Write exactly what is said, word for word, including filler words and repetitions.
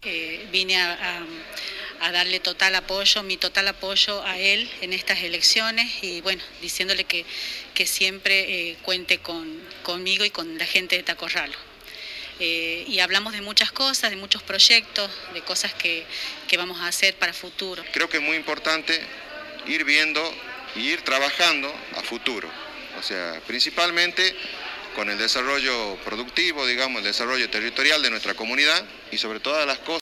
eh, vine a, a, a darle total apoyo, mi total apoyo a él en estas elecciones y bueno, diciéndole que, que siempre eh, cuente con, conmigo y con la gente de Tacorralo. Eh, y hablamos de muchas cosas, de muchos proyectos, de cosas que, que vamos a hacer para futuro. Creo que es muy importante ir viendo y ir trabajando a futuro, o sea, principalmente con el desarrollo productivo, digamos, el desarrollo territorial de nuestra comunidad y sobre todas las cosas